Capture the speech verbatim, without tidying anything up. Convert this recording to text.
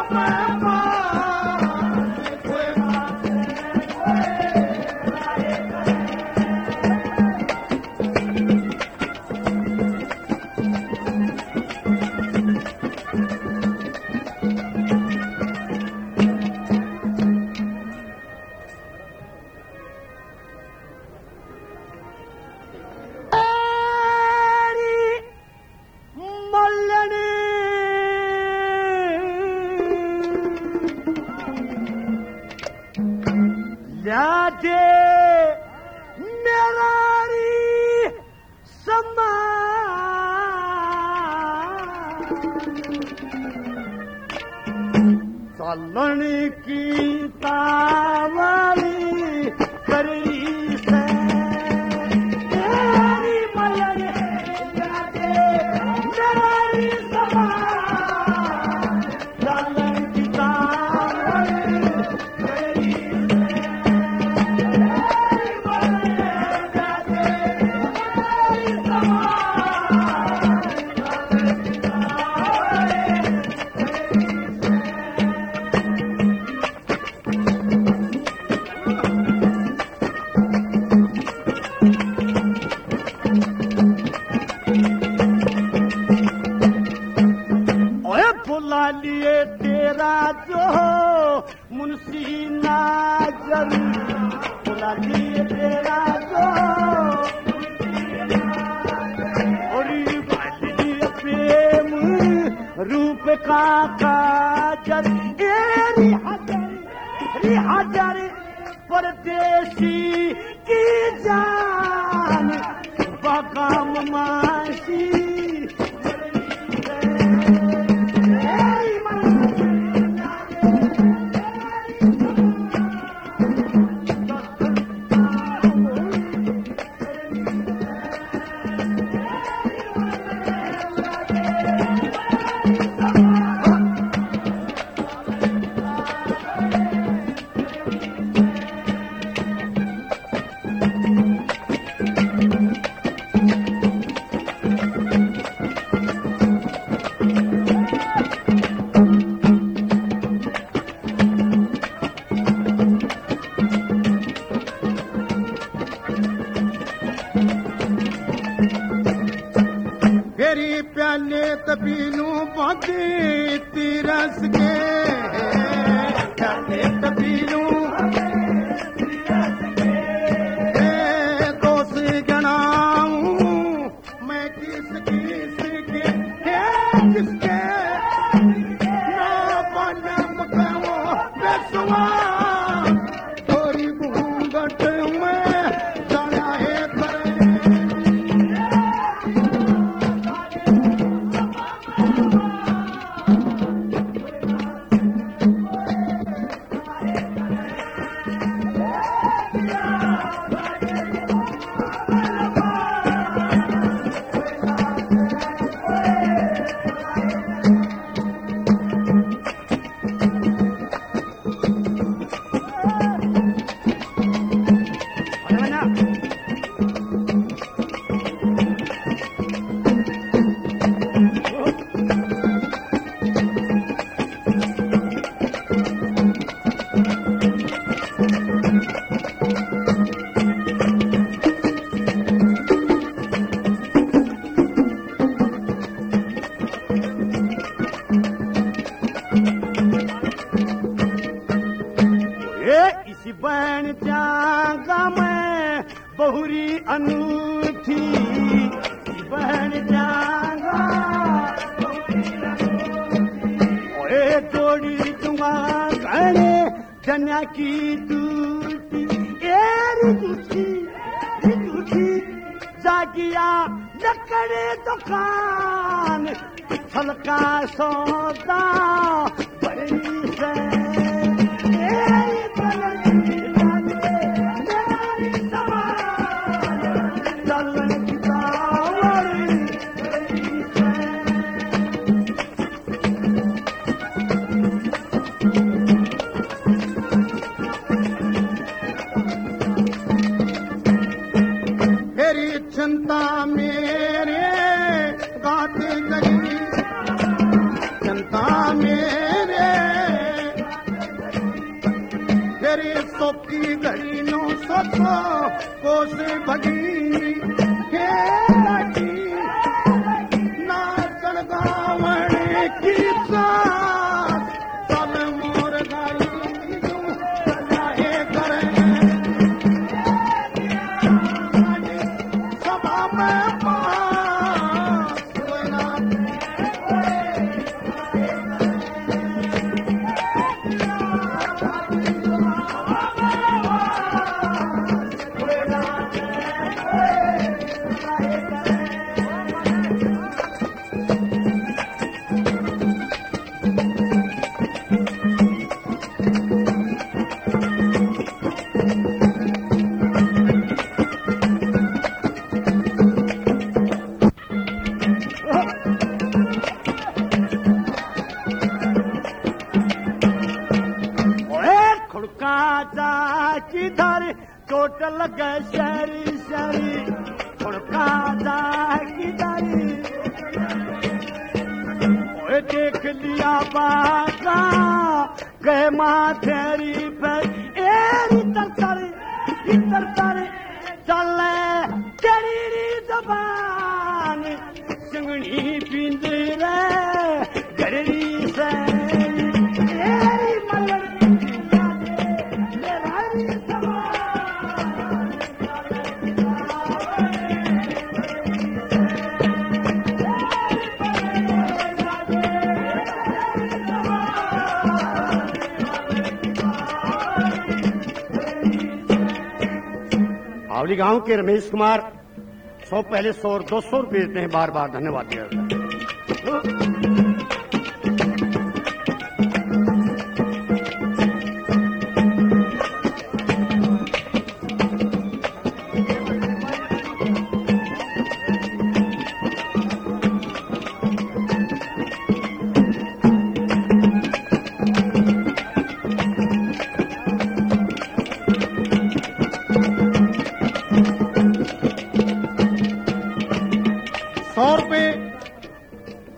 चालन की तावली करी से तेरी मलन जाते तेरी समा चालन की तावली करी से तेरी मलन जाते तेरी समा लिए तेरा जो मुंशी नाजर बुला लिए तेरा जो और लिए प्रेम रूप का काजल तेरी हजार हजार परदेसी की जान बगाम मासी प्याले तबीनू बाते तिरस के प्याले तबीनू दोष जनाऊं मैं किस किस के किसके ना बनम कहो बेसवा थोड़ी घूंघट में जाना है बहन जागा मैं बहुरी अनूठी बहन जागा ओए जोड़ी तुआ गहने जन्या की दूठी एरी दूठी दूठी जागिया लकड़े दुकान छलका सौदा बड़ी से चिंता मेरे गाते गई चिंता में तो कोस भगी के लगी नाचण गावण की सास चल मोर गाई चाहे करें सभा में पास कोई ना किधर चोट लगे शरी शरी खुड़का जा किधर देख लिया बाका गए माथेरी पर एरी तर इतर तर चले तेरी जबान सिंगड़ी पिंजरे गरी से एरी मलर आवली गांव के रमेश कुमार सौ पहले सौ और दो सौ रुपये देते हैं, बार बार धन्यवाद दिया जाता है। सौ रुपये